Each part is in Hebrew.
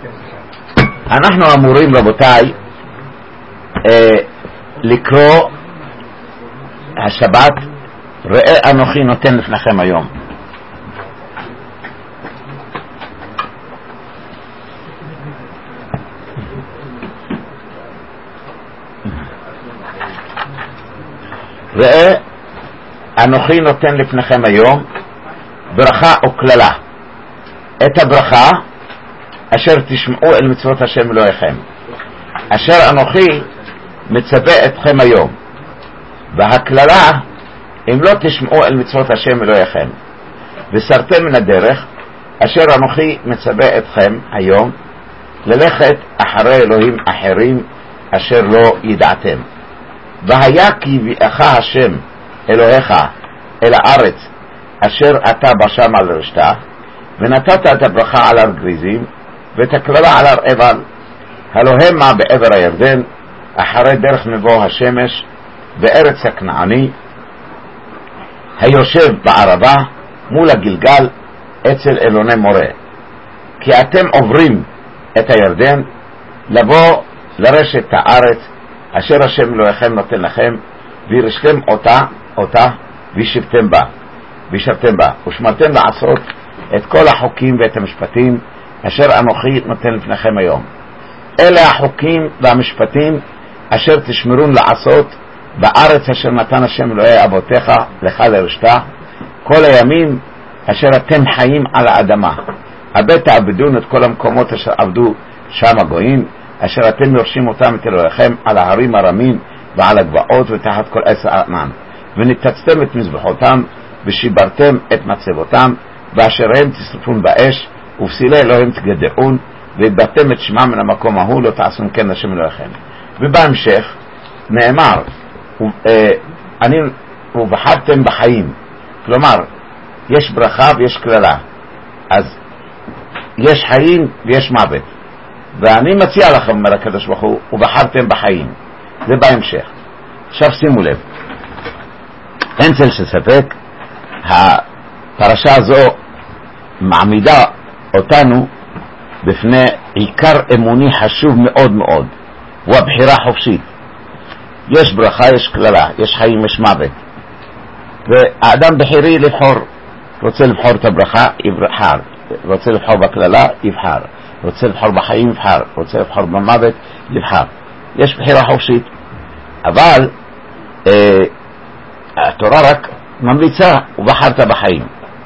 אנחנו אמורים רבותיי לקרוא השבת ראה אנוכי נותן לפניכם היום. ראה אנוכי נותן לפניכם היום ברכה או כללה. את הברכה אשר תשמעו אל מצוות השם אלוהיכם, אשר אנוכי מצווה אתכם היום. והכללה, אם לא תשמעו אל מצוות השם אלוהיכם וסרתם מן הדרך אשר אנוכי מצווה אתכם היום, ללכת אחרי אלוהים אחרים אשר לא ידעתם. והיה כי יביאך השם אלוהיך אל הארץ אשר אתה בשם על רשתה, ונתת את הברכה על הר גריזים ואת הכללה על הר עיבל, הלא המה בעבר הירדן אחרי דרך מבוא השמש בארץ הכנעני היושב בערבה מול הגלגל אצל אלוני מורה. כי אתם עוברים את הירדן לבוא לרשת הארץ אשר השם אלוהיכם נותן לכם, וירשתם אותה וישבתם בה ושמרתם לעשות את כל החוקים ואת המשפטים אשר אנוכי נותן לפניכם היום. אלה החוקים והמשפטים אשר תשמרון לעשות בארץ אשר נתן השם אלוהי אבותיך לך לרשתה כל הימים אשר אתם חיים על האדמה. הבט תעבדון את כל המקומות אשר עבדו שם הגויים, אשר אתם יורשים אותם את אלוהיכם על ההרים הרמים ועל הגבעות ותחת כל עץ הענן. וניתצתם את מזבחותם ושיברתם את מצבותם, באשריהם תשרפון באש ובסילי אלוהים תגדעון, והבאתם את שמם מן המקום ההוא, לא תעשון כן השם אלוהיכם. ובהמשך נאמר ובחרתם בחיים, כלומר יש ברכה ויש כללה, אז יש חיים ויש מוות, ואני מציע לכם אומר הקדוש ברוך הוא ובחרתם בחיים. זה בהמשך. עכשיו שימו לב, אין צל של ספק הפרשה הזו מעמידה אותנו בפני עיקר אמוני חשוב מאוד מאוד, הוא הבחירה חופשית. יש ברכה, יש כללה, יש חיים, יש מוות, והאדם בחירי לבחור. רוצה לבחור את הברכה יבחר, רוצה לבחור בכללה יבחר, רוצה לבחור בחיים יבחר, רוצה לבחור במוות יבחר. יש בחירה חופשית, אבל התורה רק ממליצה ובחרת בחיים.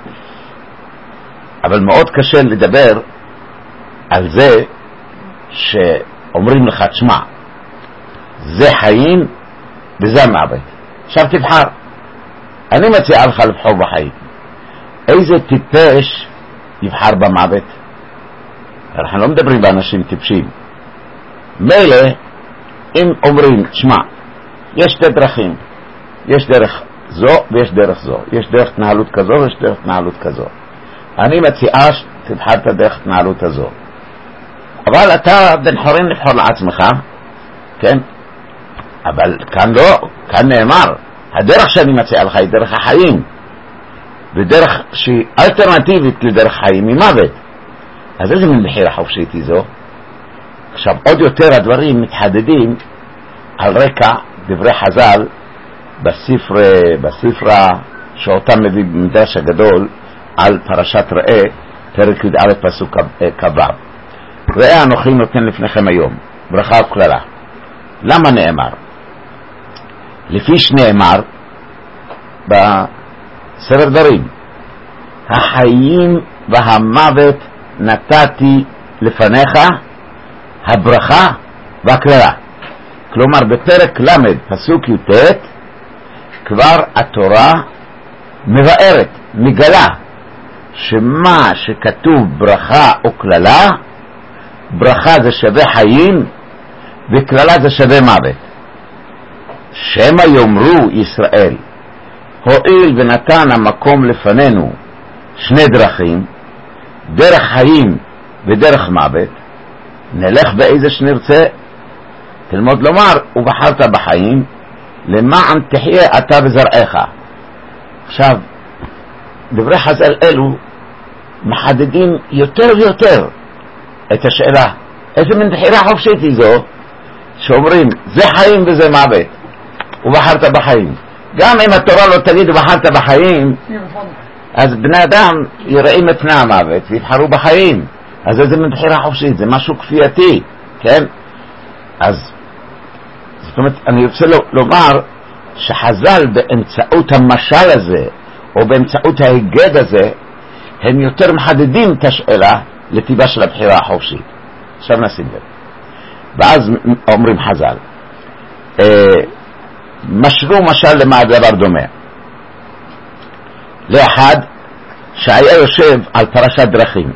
אבל מאוד קשה לדבר על זה שאומרים לך תשמע זה חיים וזה מוות, עכשיו תבחר. אני מציע לך לבחור בחיים. איזה טיפש יבחר במוות? אנחנו לא מדברים באנשים טיפשים. מילא אם אומרים תשמע יש שתי דרכים, יש דרך זו ויש דרך זו, יש דרך התנהלות כזו ויש דרך התנהלות כזו, אני מציעה שתבחר את הדרך התנהלות הזו. אבל אתה בן חורין לבחור לעצמך, כן? אבל כאן לא, כאן נאמר הדרך שאני מציע לך היא דרך החיים, ודרך שהיא אלטרנטיבית לדרך חיים היא מוות. אז איזה מין בחירה חופשית היא זו? עכשיו עוד יותר הדברים מתחדדים על רקע דברי חז"ל בספרה שאותם מביא במדרש הגדול על פרשת ראה פרק י"א פסוק כ"ו. ראה אנוכי נותן לפניכם היום ברכה וכללה. למה נאמר? לפי שנאמר בספר דברים החיים והמוות נתתי לפניך, הברכה והכללה. כלומר בפרק למד פסוק י"ט כבר התורה מבארת, מגלה שמה שכתוב ברכה או כללה, ברכה זה שווה חיים וכללה זה שווה מוות. שמה יאמרו ישראל הואיל ונתן המקום לפנינו שני דרכים, דרך חיים ודרך מוות, נלך באיזה שנרצה. תלמוד לומר ובחרת בחיים למען תחיה אתה וזרעך. עכשיו דברי חז"ל אלו מחדדים יותר ויותר את השאלה, איזה מין בחירה חופשית היא זו, שאומרים, זה חיים וזה מוות, ובחרת בחיים. גם אם התורה לא תגיד ובחרת בחיים, אז בני אדם יראים את פני המוות ויבחרו בחיים. אז איזה מין בחירה חופשית? זה משהו כפייתי, כן? אז זאת אומרת, אני רוצה לומר שחז"ל באמצעות המשל הזה או באמצעות ההיגד הזה הם יותר מחדדים את השאלה לטיבה של הבחירה החופשית. עכשיו נשים לב. ואז אומרים חז"ל, משלו משל למה דבר דומה. לאחד שהיה יושב על פרשת דרכים,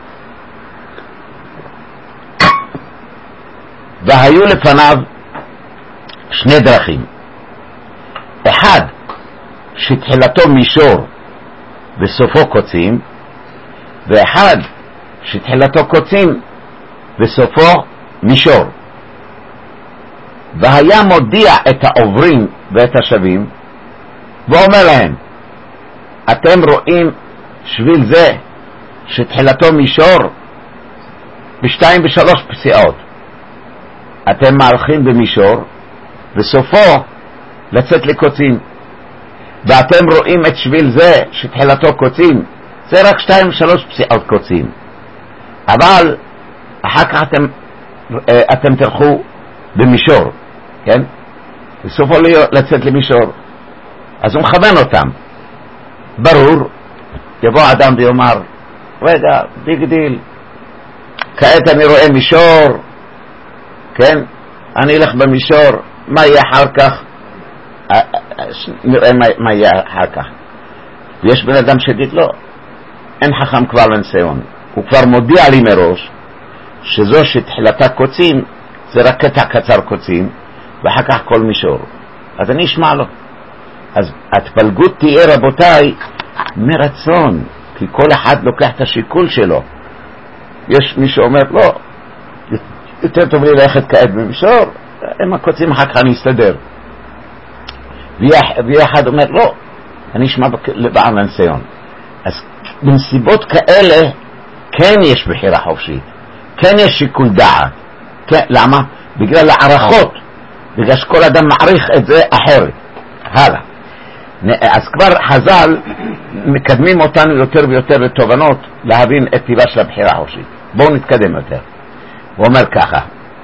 והיו לפניו שני דרכים, אחד שתחילתו מישור וסופו קוצים, ואחד שתחילתו קוצים וסופו מישור. והיה מודיע את העוברים ואת השבים ואומר להם, אתם רואים שביל זה שתחילתו מישור בשתיים ושלוש פסיעות, אתם מהלכים במישור וסופו לצאת לקוצים, ואתם רואים את שביל זה שתחילתו קוצים, זה רק 2-3 פסיעות קוצים, אבל אחר כך אתם תלכו במישור, כן? בסופו לצאת למישור. אז הוא מכוון אותם. ברור, יבוא אדם ויאמר, רגע, ביג דיל, כעת אני רואה מישור, כן? אני אלך במישור, מה יהיה אחר כך? נראה מה יהיה אחר כך. ויש בן אדם שגיד לו, אין חכם כבר לניסיון. הוא כבר מודיע לי מראש שזו שתחילתה קוצים זה רק קטע קצר קוצים ואחר כך כל מישור, אז אני אשמע לו. אז התפלגות תהיה רבותיי מרצון, כי כל אחד לוקח את השיקול שלו. יש מי שאומר לא, יותר טוב לי ללכת כעת במישור, עם הקוצים אחר כך אני אסתדר, ואחד אומר לא, אני אשמע לבעל הניסיון. אז בנסיבות כאלה כן יש בחירה חופשית, כן יש שיקול דעת. כן, למה? בגלל הערכות, בגלל שכל אדם מעריך את זה אחרת. הלאה. אז כבר חז"ל מקדמים אותנו יותר ויותר לתובנות להבין את טיבה של הבחירה החופשית. בואו נתקדם יותר. הוא אומר ככה,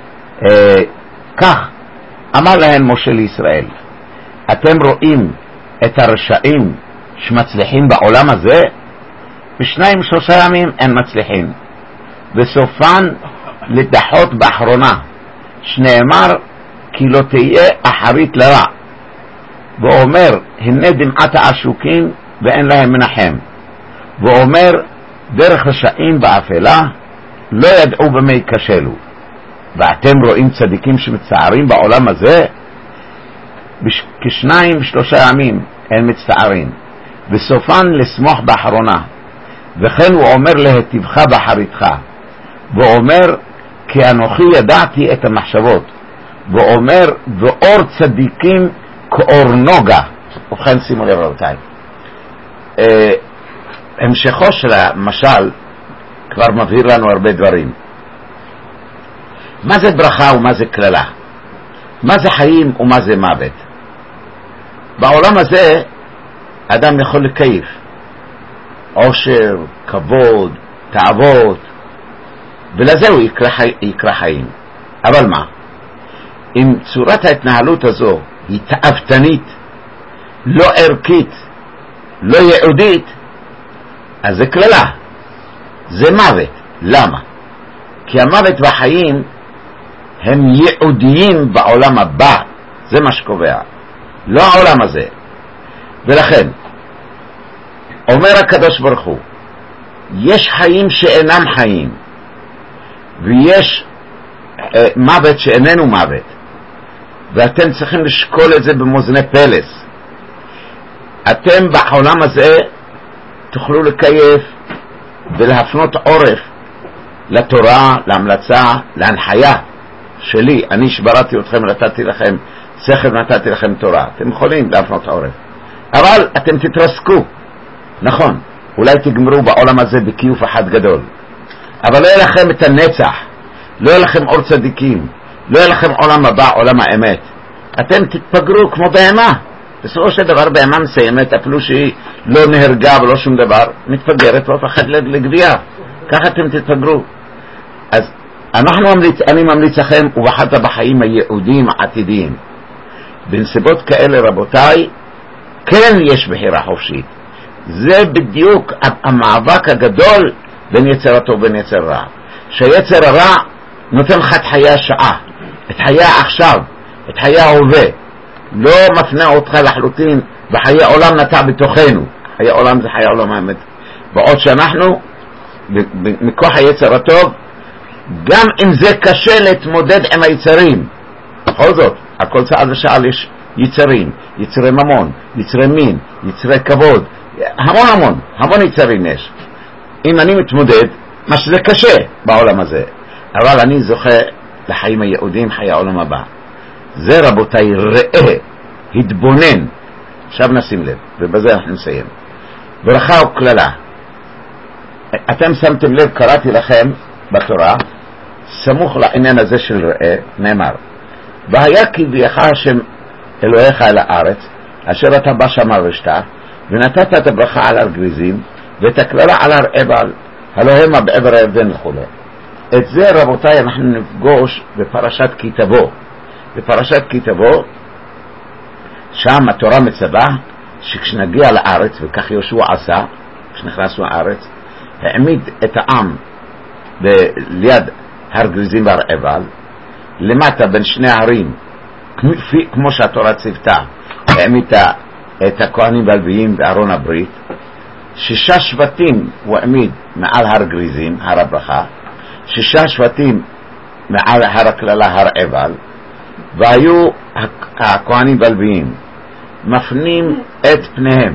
כך אמר להם משה לישראל, אתם רואים את הרשעים שמצליחים בעולם הזה? 2-3 ימים הם מצליחים, וסופן לדחות באחרונה, שנאמר כי לא תהיה אחרית לרע. ואומר הנה דמעת העשוקים ואין להם מנחם. ואומר דרך רשעים באפלה לא ידעו במה ייכשלו. ואתם רואים צדיקים שמצטערים בעולם הזה? 2-3 ימים הם מצטערים, וסופן לשמוח באחרונה. וכן הוא אומר להטיבך באחריתך, ואומר כי אנוכי ידעתי את המחשבות, ואומר ואור צדיקים כאור נוגה. ובכן שימו לב רבותיי, המשכו של המשל כבר מבהיר לנו הרבה דברים. מה זה ברכה ומה זה כללה, מה זה חיים ומה זה מוות. בעולם הזה אדם יכול לקייף עושר, כבוד, תאוות, ולזה הוא יקרא חיים. אבל מה? אם צורת ההתנהלות הזו היא תאוותנית, לא ערכית, לא יהודית, אז זה כללה, זה מוות. למה? כי המוות והחיים הם ייעודיים בעולם הבא, זה מה שקובע, לא העולם הזה. ולכן אומר הקדוש ברוך הוא, יש חיים שאינם חיים, ויש מוות שאיננו מוות, ואתם צריכים לשקול את זה במאזני פלס. אתם בעולם הזה תוכלו לקייף ולהפנות עורף לתורה, להמלצה, להנחיה שלי. אני שבראתי אתכם, נתתי לכם שכל, נתתי לכם תורה. אתם יכולים להפנות עורף, אבל אתם תתרסקו. נכון, אולי תגמרו בעולם הזה בכיוף אחד גדול, אבל לא יהיה לכם את הנצח, לא יהיה לכם אור צדיקים, לא יהיה לכם עולם הבא, עולם האמת. אתם תתפגרו כמו בהמה. בסופו של דבר בהמה מסיימת, אפילו שהיא לא נהרגה ולא שום דבר, מתפגרת והופכת לגבייה. ככה אתם תתפגרו. אז אני ממליץ לכם, ובחרת בחיים היהודים העתידיים. בנסיבות כאלה רבותיי, כן יש בחירה חופשית. זה בדיוק המאבק הגדול בין יצר הטוב ובין יצר רע. שהיצר הרע נותן לך את חיי השעה, את חיי עכשיו, את חיי ההווה. לא מפנה אותך לחלוטין, וחיי עולם נטע בתוכנו. חיי עולם זה חיי עולם האמת. בעוד שאנחנו, מכוח היצר הטוב, גם אם זה קשה להתמודד עם היצרים, בכל זאת, הכל צעד ושעל יש יצרים, יצרי ממון, יצרי מין, יצרי כבוד, המון יצרים יש. אם אני מתמודד, מה שזה קשה בעולם הזה, אבל אני זוכה לחיים היהודים, חיי העולם הבא. זה רבותיי, ראה, התבונן. עכשיו נשים לב, ובזה אנחנו נסיים. ברכה וכללה. אתם שמתם לב, קראתי לכם בתורה, סמוך לעניין הזה של ראה, נאמר, והיה כי ביך השם אלוהיך אל הארץ, אשר אתה בא שמה ושתה, ונתת את הברכה על הר גריזים, ואת הכללה על הר עיבל, הלא המה בעבר הירדן וכו'. את זה רבותיי אנחנו נפגוש בפרשת כי תבוא. בפרשת כי תבוא, שם התורה מצווה שכשנגיע לארץ, וכך יהושע עשה, כשנכנסנו לארץ, העמיד את העם ליד הר גריזים והר עיבל, למטה בין שני הערים, כמו שהתורה ציוותה, העמיד את הכהנים והלוויים בארון הברית. 6 שבטים הוא העמיד מעל הר גריזים, הר הברכה, 6 שבטים מעל הר הכללה, הר עיבל, והיו הכהנים והלוויים מפנים את פניהם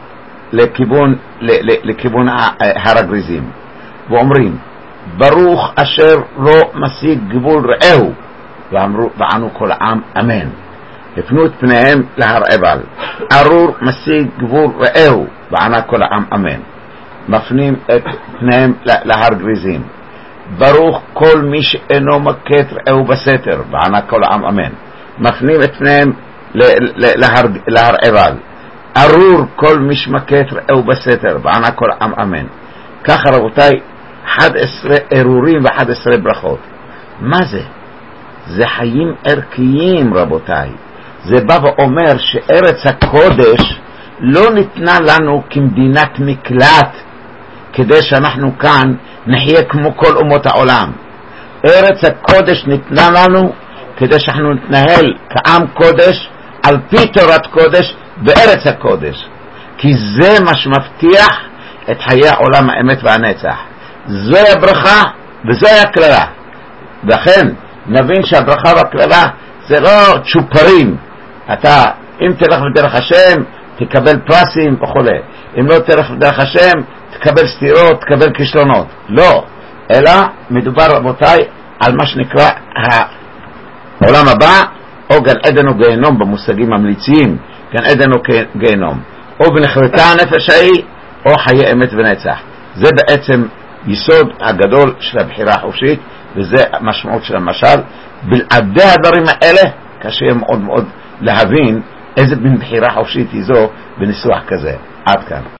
לכיוון הר הגריזים ואומרים, ברוך אשר לא משיג גבול רעהו, וענו כל העם אמן. הפנו את פניהם להר עיבל, ארור משיג גבול רעהו, וענה כל העם אמן. מפנים את פניהם להר גריזים, ברוך כל מי שאינו מכה את רעהו בסתר, וענה כל העם אמן. מפנים את פניהם להר עיבל, ארור כל מי שמכה את רעהו בסתר, וענה כל העם אמן. ככה רבותיי, 11 ארורים ו11 ברכות. מה זה? זה חיים ערכיים רבותיי. זה בא ואומר שארץ הקודש לא ניתנה לנו כמדינת מקלט כדי שאנחנו כאן נחיה כמו כל אומות העולם. ארץ הקודש ניתנה לנו כדי שאנחנו נתנהל כעם קודש על פי תורת קודש בארץ הקודש, כי זה מה שמבטיח את חיי העולם האמת והנצח. זוהי הברכה וזוהי הכללה. לכן נבין שהברכה והכללה זה לא צ'ופרים. אתה אם תלך בדרך השם תקבל פרסים וכו', אם לא תלך בדרך השם תקבל סתירות, תקבל כישלונות. לא, אלא מדובר רבותיי על מה שנקרא העולם הבא, או גן עדן או גיהנום במושגים ממליציים, גן עדן או גיהנום, או בנחרתה הנפש ההיא או חיי אמת ונצח. זה בעצם יסוד הגדול של הבחירה החופשית, וזה המשמעות של המשל. בלעדי הדברים האלה קשה מאוד מאוד להבין איזה מין בחירה חופשית היא זו בניסוח כזה. עד כאן.